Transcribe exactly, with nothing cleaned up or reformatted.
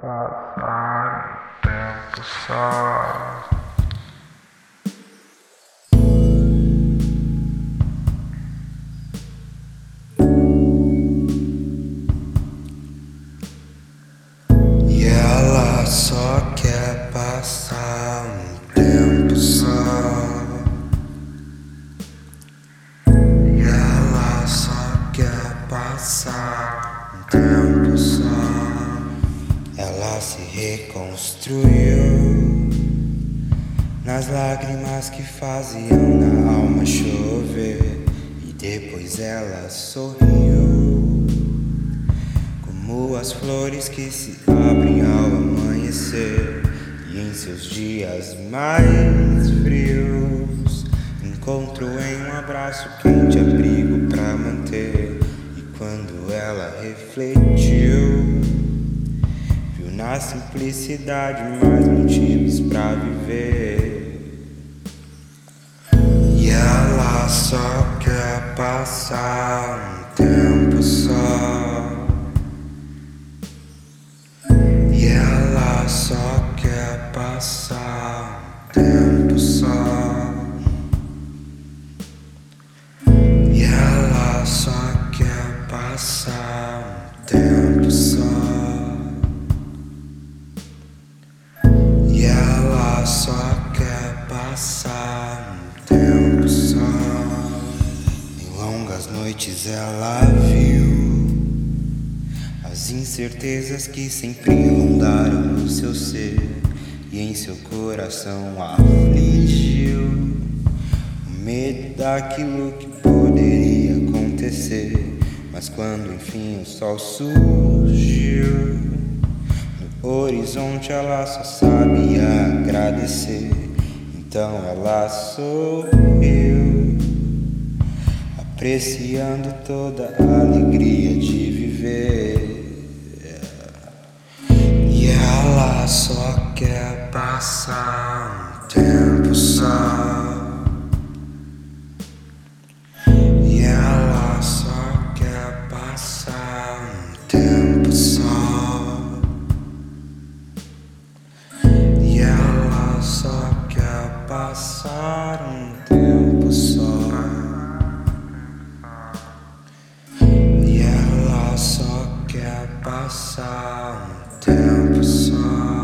passar um tempo só. E ela só quer passar um tempo só. E ela só quer passar um tempo só. Ela se reconstruiu nas lágrimas que faziam na alma chover. E depois ela sorriu, como as flores que se abrem ao amanhecer. E em seus dias mais frios encontrou em um abraço quente abrigo pra manter. E quando ela refletiu, viu na simplicidade mais motivos pra viver. E ela só quer passar um tempo só. E ela só quer passar um tempo só. E ela só quer passar um tempo só. E ela só quer passar um tempo só. Em longas noites ela viu as incertezas que sempre rondaram no seu ser. E em seu coração afligiu o medo daquilo que poderia acontecer. Mas quando enfim o sol surgiu no horizonte, ela só sabia agradecer. Então ela sorriu, apreciando toda a alegria de viver. E ela só quer passar um tempo só. E ela só quer passar um tempo só. E ela só quer passar um tempo só. E ela só quer passar um tempo só.